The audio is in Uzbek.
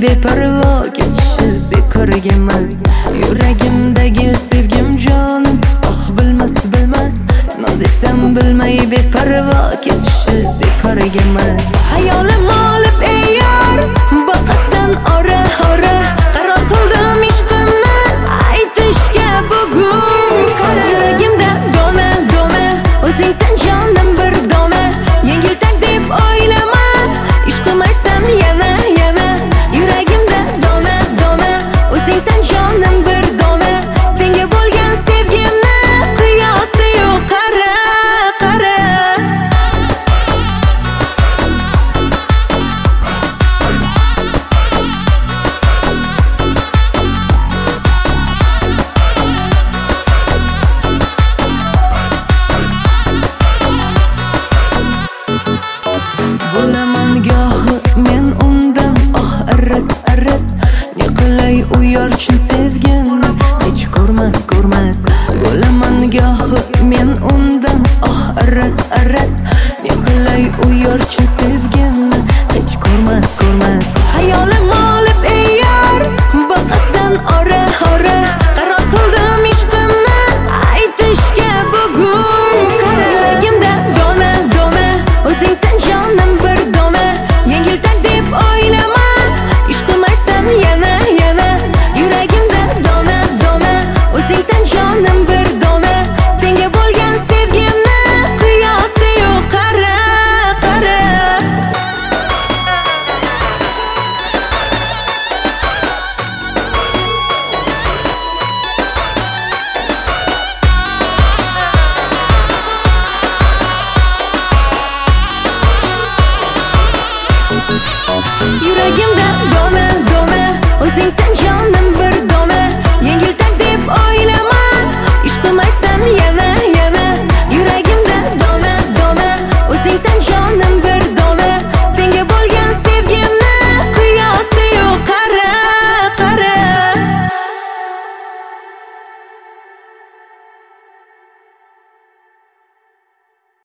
beparvo ketishi bekorga emas. Yuragimdagi sevgim jonim bilmas noz etsam bilmay beparvo ketishi bekorga emas. Hayolim olib ey yor boqasan ora qaror qildim ishqimni aytishga bugun. Yuragimda dona o'zingsan jonim bir dona, yengiltak deb o'ylama ishqim aytsam yana. Yuragimda dona o'zingsan jonim bir dona, senga bo'lgan sevgimni qiyosi yo'q. Qara bo'laman gohi men undan arras ne qilay u yorchin sevgini hech ko'rmas. Bo'laman gohi men undan arras ne qilay u yorchin sevgini hech ko'rmas. Hayolim